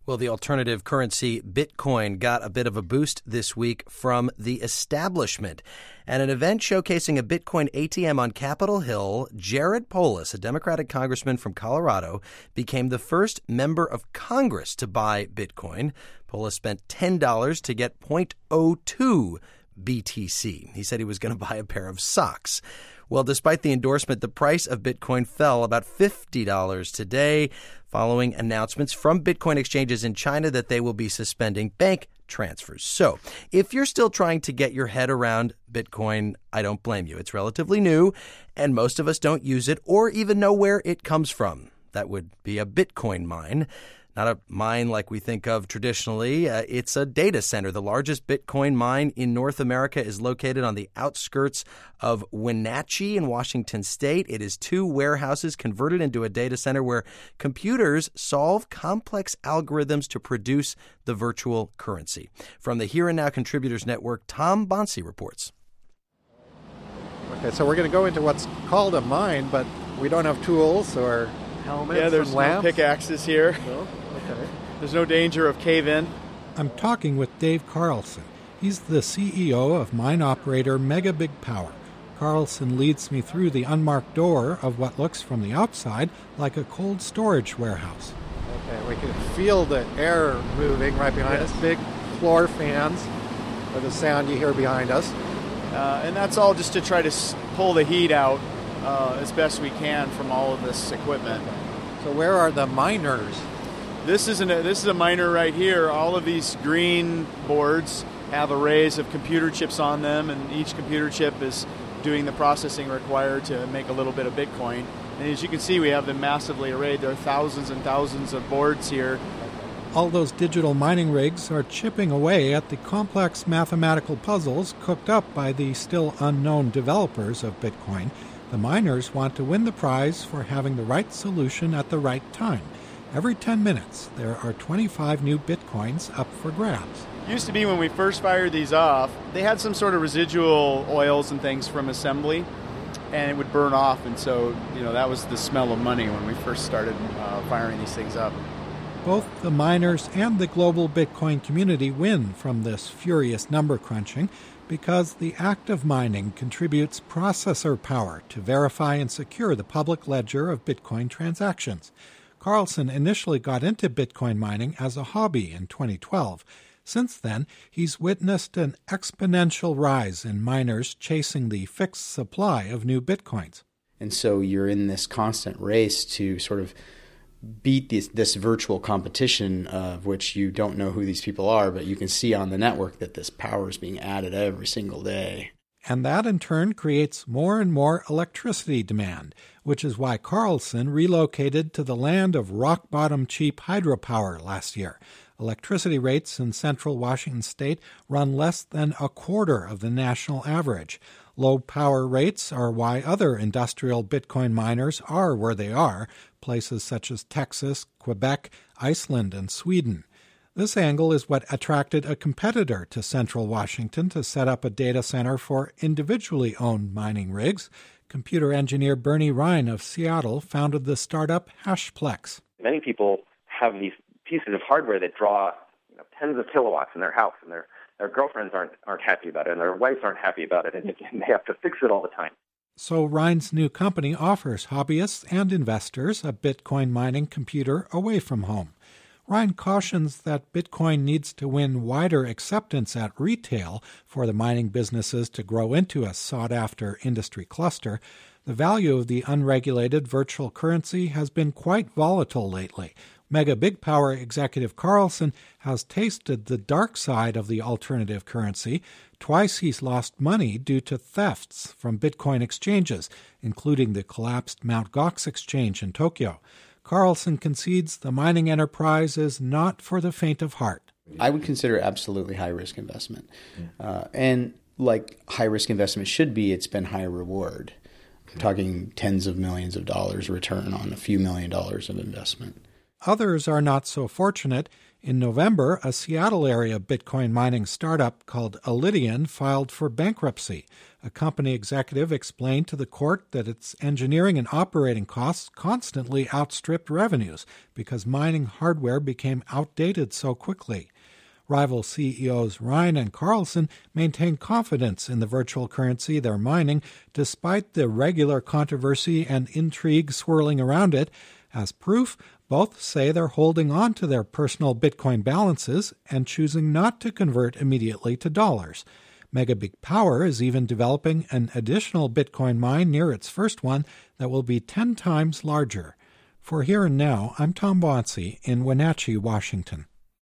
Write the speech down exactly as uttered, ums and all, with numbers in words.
Well, the alternative currency Bitcoin got a bit of a boost this week from the establishment. At an event showcasing a Bitcoin A T M on Capitol Hill, Jared Polis, a Democratic congressman from Colorado, became the first member of Congress to buy Bitcoin. Polis spent ten dollars to get zero point zero two B T C. He said he was going to buy a pair of socks. Well, despite the endorsement, the price of Bitcoin fell about fifty dollars today following announcements from Bitcoin exchanges in China that they will be suspending bank transfers. So if you're still trying to get your head around Bitcoin, I don't blame you. It's relatively new, and most of us don't use it or even know where it comes from. That would be a Bitcoin mine. Not a mine like we think of traditionally. Uh, it's a data center. The largest Bitcoin mine in North America is located on the outskirts of Wenatchee in Washington state. It is two warehouses converted into a data center where computers solve complex algorithms to produce the virtual currency. From the Here and Now Contributors Network, Tom Bonsi reports. Okay, so we're going to go into what's called a mine, but we don't have tools or helmets. Yeah, there's and lamps. no pickaxes here. No? Okay. There's no danger of cave-in. I'm talking with Dave Carlson. He's the C E O of mine operator Mega Big Power. Carlson leads me through the unmarked door of what looks from the outside like a cold storage warehouse. Okay, we can feel the air moving right behind yes. us. Big floor fans for the sound you hear behind us. Uh, and that's all just to try to s- pull the heat out uh, as best we can from all of this equipment. So where are the miners? This is, an, this is a miner right here. All of these green boards have arrays of computer chips on them, and each computer chip is doing the processing required to make a little bit of Bitcoin. And as you can see, we have them massively arrayed. There are thousands and thousands of boards here. All those digital mining rigs are chipping away at the complex mathematical puzzles cooked up by the still unknown developers of Bitcoin. The miners want to win the prize for having the right solution at the right time. Every ten minutes, there are twenty-five new Bitcoins up for grabs. Used to be when we first fired these off, they had some sort of residual oils and things from assembly, and it would burn off. And so, you know, that was the smell of money when we first started uh, firing these things up. Both the miners and the global Bitcoin community win from this furious number crunching because the act of mining contributes processor power to verify and secure the public ledger of Bitcoin transactions. Carlson initially got into Bitcoin mining as a hobby in twenty twelve. Since then, he's witnessed an exponential rise in miners chasing the fixed supply of new Bitcoins. And so you're in this constant race to sort of beat this, this virtual competition of which you don't know who these people are, but you can see on the network that this power is being added every single day. And that in turn creates more and more electricity demand, which is why Carlson relocated to the land of rock-bottom cheap hydropower last year. Electricity rates in central Washington state run less than a quarter of the national average. Low power rates are why other industrial Bitcoin miners are where they are, places such as Texas, Quebec, Iceland, and Sweden. This angle is what attracted a competitor to central Washington to set up a data center for individually owned mining rigs. Computer engineer Bernie Ryan of Seattle founded the startup Hashplex. Many people have these pieces of hardware that draw you know, tens of kilowatts in their house, and their, their girlfriends aren't, aren't happy about it, and their wives aren't happy about it, and they have to fix it all the time. So Ryan's new company offers hobbyists and investors a Bitcoin mining computer away from home. Ryan cautions that Bitcoin needs to win wider acceptance at retail for the mining businesses to grow into a sought-after industry cluster. The value of the unregulated virtual currency has been quite volatile lately. Mega Big Power executive Carlson has tasted the dark side of the alternative currency. Twice he's lost money due to thefts from Bitcoin exchanges, including the collapsed Mount Gox exchange in Tokyo. Carlson concedes the mining enterprise is not for the faint of heart. I would consider it absolutely high-risk investment. Uh, and like high-risk investment should be, it's been high reward. I'm talking tens of millions of dollars return on a few million dollars of investment. Others are not so fortunate. In November, a Seattle-area Bitcoin mining startup called Allidian filed for bankruptcy. A company executive explained to the court that its engineering and operating costs constantly outstripped revenues because mining hardware became outdated so quickly. Rival C E Os Ryan and Carlson maintain confidence in the virtual currency they're mining, despite the regular controversy and intrigue swirling around it. As proof, both say they're holding on to their personal Bitcoin balances and choosing not to convert immediately to dollars. Megabig Power is even developing an additional Bitcoin mine near its first one that will be ten times larger. For Here and Now, I'm Tom Bonsi in Wenatchee, Washington.